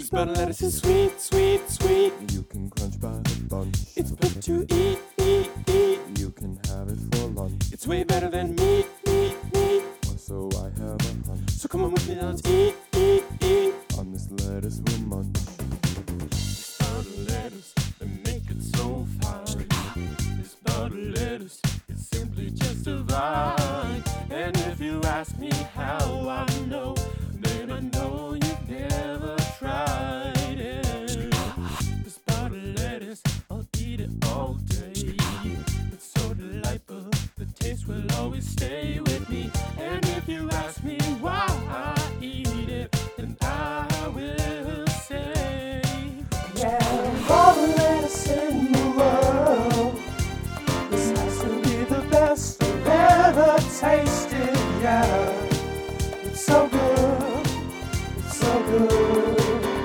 This butter lettuce is sweet, sweet, sweet. You can crunch by the bunch. It's perfect to eat, eat, eat. You can have it for lunch. It's way better than meat, meat, meat. Or so I have a hunch. So come on with me, now let's eat, eat, eat. On this lettuce we'll munch. This butter lettuce, they make it so fine. This butter lettuce, it's simply just divine. And if you ask me how I know, then I know you've never tried it. This butter lettuce, I'll eat it all day. It's so delightful, the taste will always stay with me. And if you ask me why I eat it, then I will say, Yeah, all the lettuce in the world, this has to be the best I've ever tasted. Yeah, it's so good, it's so good.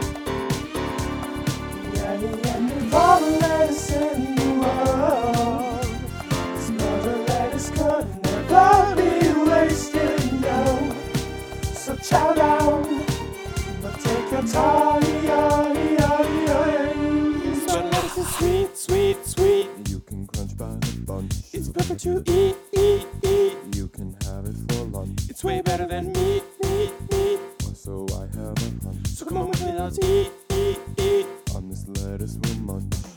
Yeah, with all the lettuce in the world, this butter lettuce could never be wasted. No, so chow down, but take your time. this butter lettuce is sweet, sweet, sweet. You can crunch by the bunch. It's perfect to eat, eat, eat. You can have it for lunch. It's way better than meat, meat, meat. Or so I have a hunch. So come on with me, now let's eat, eat, eat. On this lettuce we'll munch.